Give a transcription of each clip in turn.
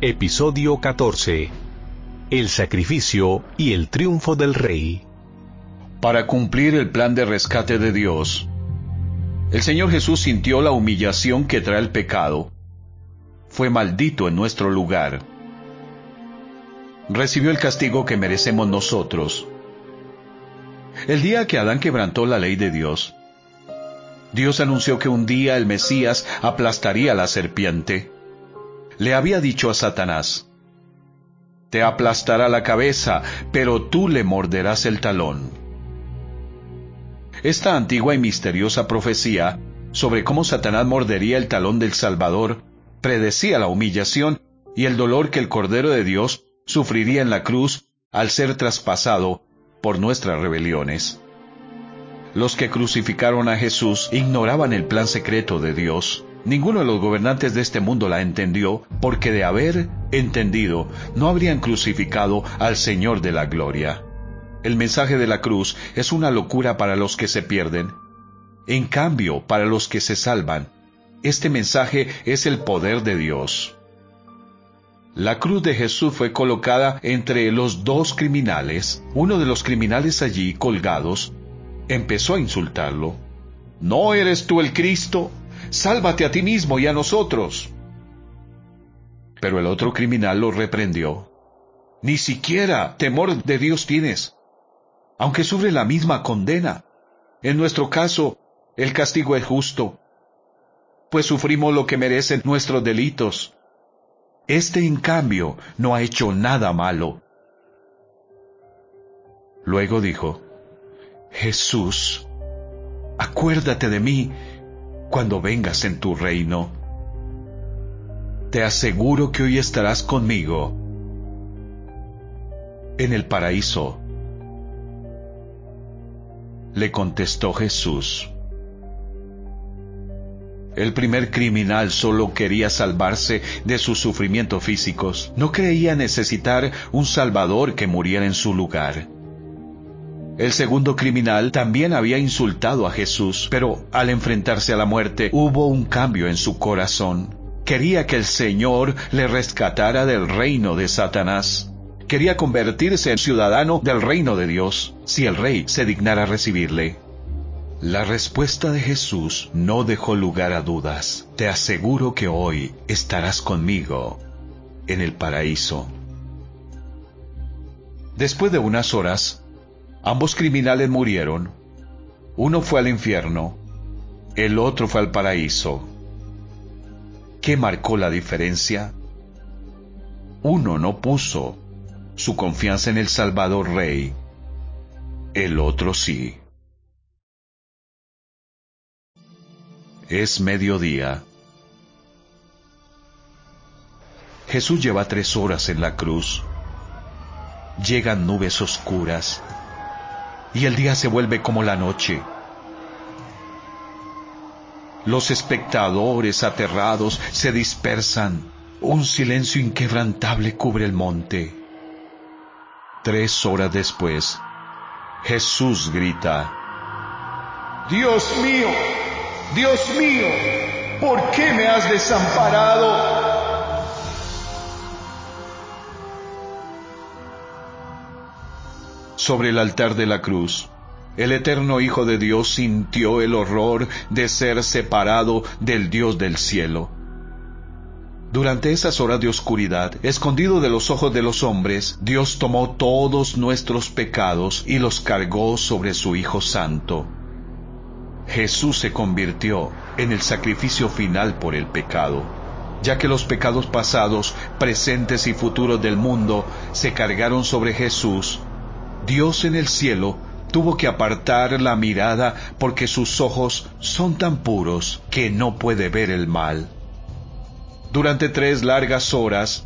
Episodio 14. El sacrificio y el triunfo del Rey. Para cumplir el plan de rescate de Dios, el Señor Jesús sintió la humillación que trae el pecado. Fue maldito en nuestro lugar. Recibió el castigo que merecemos nosotros. El día que Adán quebrantó la ley de Dios, Dios anunció que un día el Mesías aplastaría a la serpiente. Le había dicho a Satanás: te aplastará la cabeza, pero tú le morderás el talón. Esta antigua y misteriosa profecía sobre cómo Satanás mordería el talón del Salvador predecía la humillación y el dolor que el Cordero de Dios sufriría en la cruz al ser traspasado por nuestras rebeliones. Los que crucificaron a Jesús ignoraban el plan secreto de Dios. Ninguno de los gobernantes de este mundo la entendió, porque de haber entendido, no habrían crucificado al Señor de la gloria. El mensaje de la cruz es una locura para los que se pierden. En cambio, para los que se salvan, este mensaje es el poder de Dios. La cruz de Jesús fue colocada entre los dos criminales. Uno de los criminales allí colgados empezó a insultarlo. ¿No eres tú el Cristo? Sálvate a ti mismo y a nosotros. Pero el otro criminal lo reprendió. Ni siquiera temor de Dios tienes, aunque sufre la misma condena. En nuestro caso, el castigo es justo, pues sufrimos lo que merecen nuestros delitos. Este, en cambio, no ha hecho nada malo. Luego dijo: Jesús, acuérdate de mí cuando vengas en tu reino. Te aseguro que hoy estarás conmigo en el paraíso. Le contestó Jesús. El primer criminal solo quería salvarse de sus sufrimientos físicos. No creía necesitar un Salvador que muriera en su lugar. El segundo criminal también había insultado a Jesús, pero al enfrentarse a la muerte hubo un cambio en su corazón. Quería que el Señor le rescatara del reino de Satanás. Quería convertirse en ciudadano del reino de Dios, si el Rey se dignara recibirle. La respuesta de Jesús no dejó lugar a dudas. Te aseguro que hoy estarás conmigo en el paraíso. Después de unas horas, ambos criminales murieron. Uno fue al infierno, el otro fue al paraíso. ¿Qué marcó la diferencia? Uno no puso su confianza en el Salvador Rey, el otro sí. Es mediodía. Jesús lleva 3 horas en la cruz. Llegan nubes oscuras y el día se vuelve como la noche. Los espectadores aterrados se dispersan. Un silencio inquebrantable cubre el monte. 3 horas después, Jesús grita: Dios mío, ¿por qué me has desamparado? Sobre el altar de la cruz, el eterno Hijo de Dios sintió el horror de ser separado del Dios del cielo. Durante esas horas de oscuridad, escondido de los ojos de los hombres, Dios tomó todos nuestros pecados y los cargó sobre su Hijo Santo. Jesús se convirtió en el sacrificio final por el pecado, ya que los pecados pasados, presentes y futuros del mundo se cargaron sobre Jesús. Dios en el cielo tuvo que apartar la mirada porque sus ojos son tan puros que no puede ver el mal. Durante 3 largas horas,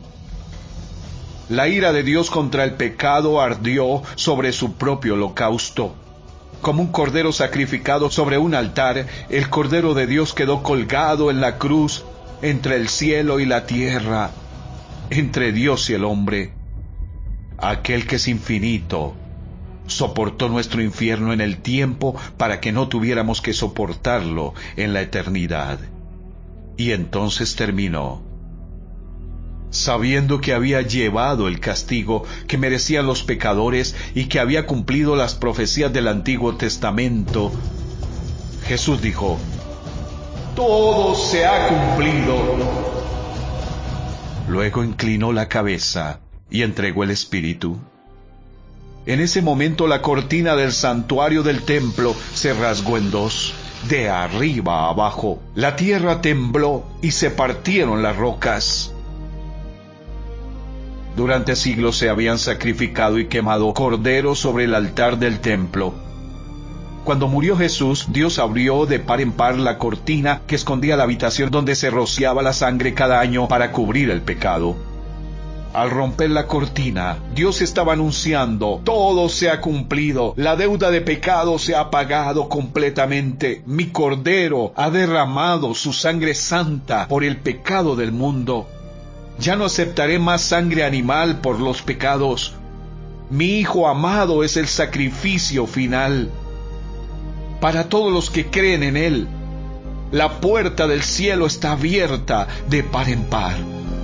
la ira de Dios contra el pecado ardió sobre su propio holocausto. Como un cordero sacrificado sobre un altar, el Cordero de Dios quedó colgado en la cruz entre el cielo y la tierra, entre Dios y el hombre. Aquel que es infinito soportó nuestro infierno en el tiempo para que no tuviéramos que soportarlo en la eternidad. Y entonces terminó. sabiendo que había llevado el castigo que merecían los pecadores y que había cumplido las profecías del Antiguo Testamento, Jesús dijo: «Todo se ha cumplido». Luego inclinó la cabeza y entregó el Espíritu. En ese momento la cortina del santuario del templo se rasgó en dos, de arriba a abajo. La tierra tembló y se partieron las rocas. Durante siglos se habían sacrificado y quemado corderos sobre el altar del templo. Cuando murió Jesús, Dios abrió de par en par la cortina que escondía la habitación donde se rociaba la sangre cada año para cubrir el pecado. Al romper la cortina, Dios estaba anunciando: todo se ha cumplido, la deuda de pecado se ha pagado completamente, mi Cordero ha derramado su sangre santa por el pecado del mundo. Ya no aceptaré más sangre animal por los pecados. Mi Hijo amado es el sacrificio final. Para todos los que creen en Él, la puerta del cielo está abierta de par en par.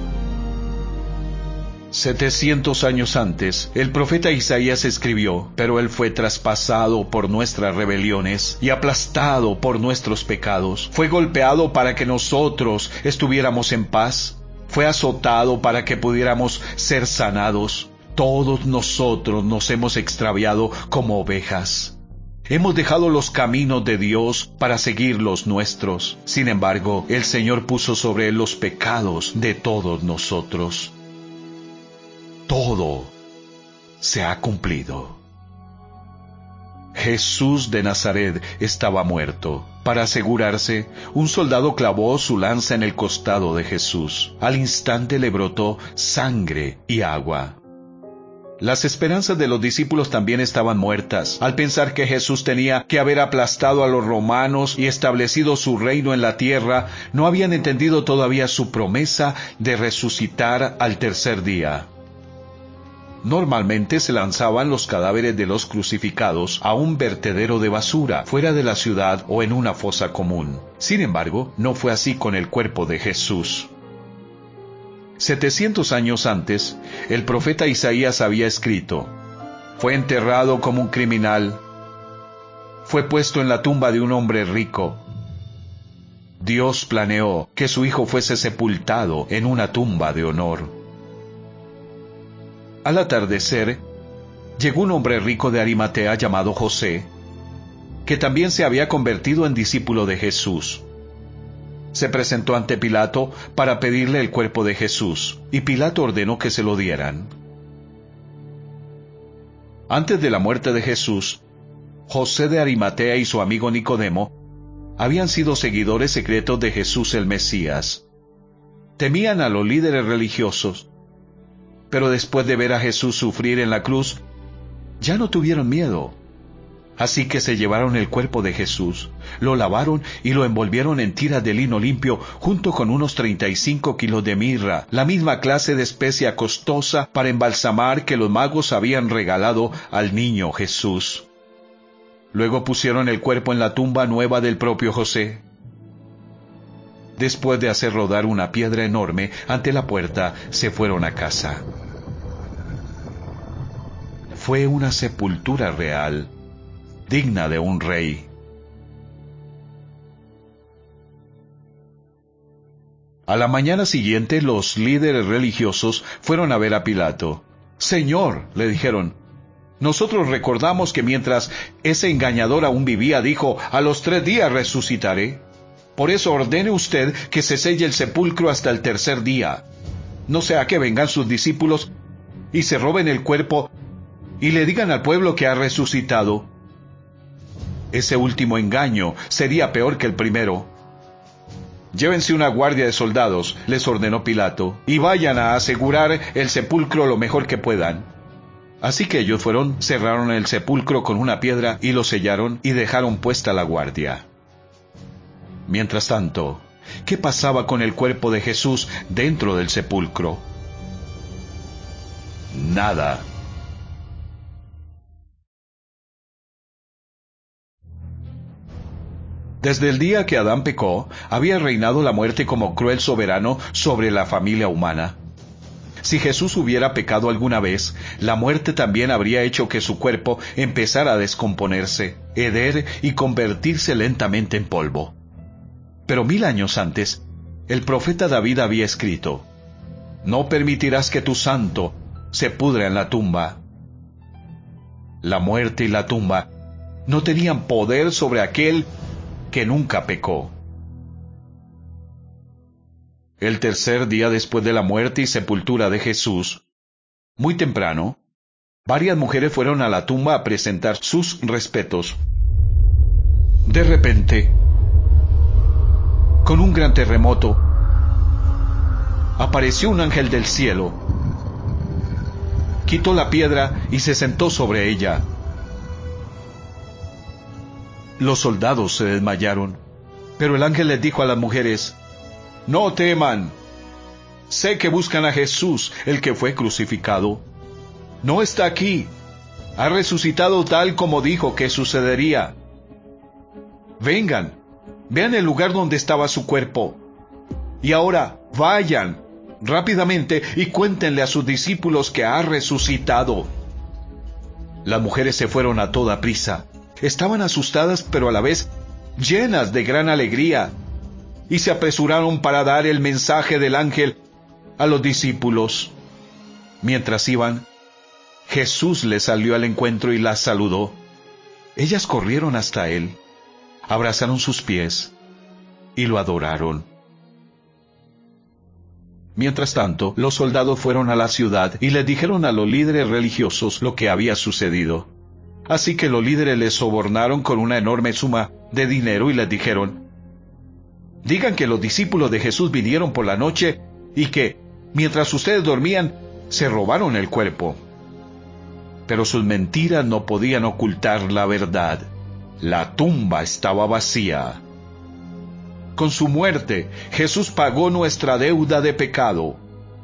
700 años antes, el profeta Isaías escribió: «Pero Él fue traspasado por nuestras rebeliones y aplastado por nuestros pecados. Fue golpeado para que nosotros estuviéramos en paz. Fue azotado para que pudiéramos ser sanados. Todos nosotros nos hemos extraviado como ovejas. Hemos dejado los caminos de Dios para seguir los nuestros. Sin embargo, el Señor puso sobre Él los pecados de todos nosotros». Todo se ha cumplido. Jesús de Nazaret estaba muerto. Para asegurarse, un soldado clavó su lanza en el costado de Jesús. Al instante le brotó sangre y agua. Las esperanzas de los discípulos también estaban muertas, al pensar que Jesús tenía que haber aplastado a los romanos y establecido su reino en la tierra. No habían entendido todavía su promesa de resucitar al tercer día. Normalmente se lanzaban los cadáveres de los crucificados a un vertedero de basura, fuera de la ciudad o en una fosa común. Sin embargo, no fue así con el cuerpo de Jesús. 700 años antes, el profeta Isaías había escrito: «Fue enterrado como un criminal. Fue puesto en la tumba de un hombre rico». Dios planeó que su hijo fuese sepultado en una tumba de honor. Al atardecer, llegó un hombre rico de Arimatea llamado José, que también se había convertido en discípulo de Jesús. Se presentó ante Pilato para pedirle el cuerpo de Jesús, y Pilato ordenó que se lo dieran. Antes de la muerte de Jesús, José de Arimatea y su amigo Nicodemo habían sido seguidores secretos de Jesús el Mesías. Temían a los líderes religiosos, pero después de ver a Jesús sufrir en la cruz, ya no tuvieron miedo. Así que se llevaron el cuerpo de Jesús, lo lavaron y lo envolvieron en tiras de lino limpio, junto con unos 35 kilos de mirra, la misma clase de especia costosa para embalsamar que los magos habían regalado al niño Jesús. Luego pusieron el cuerpo en la tumba nueva del propio José. Después de hacer rodar una piedra enorme ante la puerta, se fueron a casa. Fue una sepultura real, digna de un rey. A la mañana siguiente, los líderes religiosos fueron a ver a Pilato. «Señor», le dijeron, «nosotros recordamos que mientras ese engañador aún vivía, dijo: a los 3 días resucitaré. Por eso ordene usted que se selle el sepulcro hasta el tercer día. No sea que vengan sus discípulos y se roben el cuerpo y le digan al pueblo que ha resucitado. Ese último engaño sería peor que el primero. Llévense una guardia de soldados», les ordenó Pilato, «y vayan a asegurar el sepulcro lo mejor que puedan». Así que ellos fueron, cerraron el sepulcro con una piedra y lo sellaron y dejaron puesta la guardia. Mientras tanto, ¿qué pasaba con el cuerpo de Jesús dentro del sepulcro? Nada. Desde el día que Adán pecó, había reinado la muerte como cruel soberano sobre la familia humana. Si Jesús hubiera pecado alguna vez, la muerte también habría hecho que su cuerpo empezara a descomponerse, heder y convertirse lentamente en polvo. Pero 1000 años antes, el profeta David había escrito: «No permitirás que tu santo se pudra en la tumba». La muerte y la tumba no tenían poder sobre aquel que nunca pecó. El tercer día después de la muerte y sepultura de Jesús, muy temprano, varias mujeres fueron a la tumba a presentar sus respetos. De repente, con un gran terremoto, apareció un ángel del cielo, quitó la piedra y se sentó sobre ella. Los soldados se desmayaron, pero el ángel les dijo a las mujeres: «No teman. Sé que buscan a Jesús, el que fue crucificado. No está aquí. Ha resucitado tal como dijo que sucedería. Vengan, vean el lugar donde estaba su cuerpo. Y ahora, vayan rápidamente y cuéntenle a sus discípulos que ha resucitado». Las mujeres se fueron a toda prisa. Estaban asustadas, pero a la vez llenas de gran alegría, y se apresuraron para dar el mensaje del ángel a los discípulos. Mientras iban, Jesús les salió al encuentro y las saludó. Ellas corrieron hasta él, abrazaron sus pies y lo adoraron. Mientras tanto, los soldados fueron a la ciudad y les dijeron a los líderes religiosos lo que había sucedido. Así que los líderes les sobornaron con una enorme suma de dinero y les dijeron: «Digan que los discípulos de Jesús vinieron por la noche y que, mientras ustedes dormían, se robaron el cuerpo». Pero sus mentiras no podían ocultar la verdad. La tumba estaba vacía. Con su muerte, Jesús pagó nuestra deuda de pecado.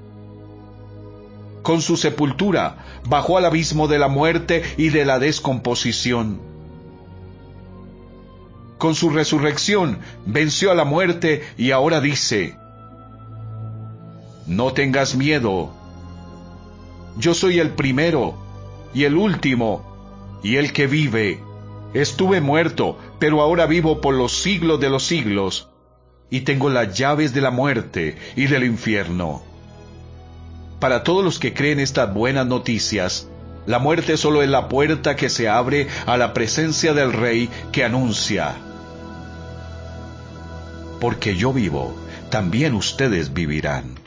Con su sepultura, bajó al abismo de la muerte y de la descomposición. Con su resurrección, venció a la muerte y ahora dice: «No tengas miedo. Yo soy el primero y el último y el que vive. Estuve muerto, pero ahora vivo por los siglos de los siglos, y tengo las llaves de la muerte y del infierno». Para todos los que creen estas buenas noticias, la muerte solo es la puerta que se abre a la presencia del Rey que anuncia: «Porque yo vivo, también ustedes vivirán».